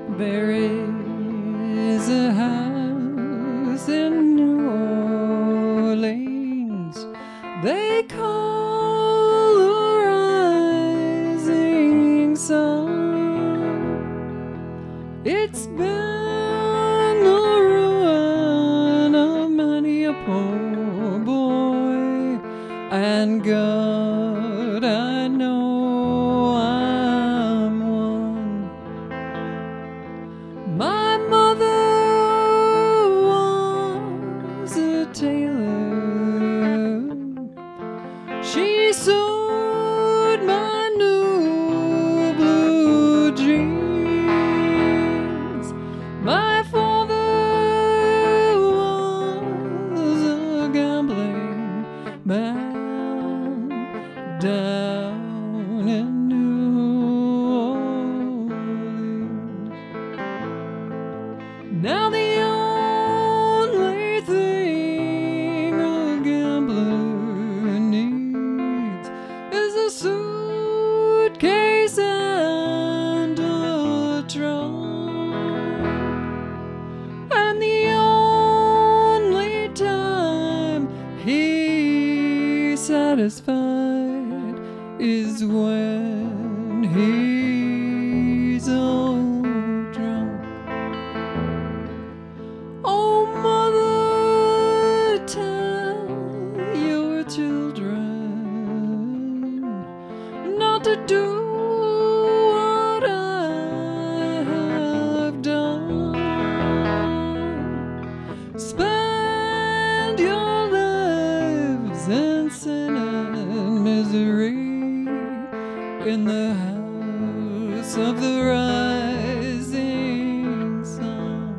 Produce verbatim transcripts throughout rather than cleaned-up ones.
There is a house in New Orleans they call the Rising Sun. It's been the ruin of many a poor boy, and God, I know I'm one. My mother was a tailor. She sewed my new blue jeans. My father was a gambling man down in New Orleans. Now the only thing a gambler needs is a suitcase and a trunk. And the only time he's satisfied is when he's old drunk. Oh, mother, tell your children not to do what I have done. Spend your lives in sin and misery in the house of the rising sun.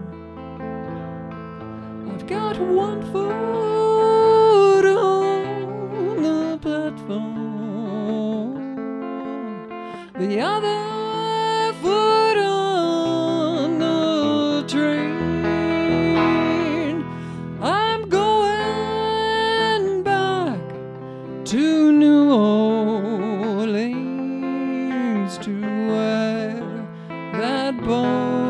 I've got one foot on the platform, the other foot on the train. I'm going back to New Orleans to where that boy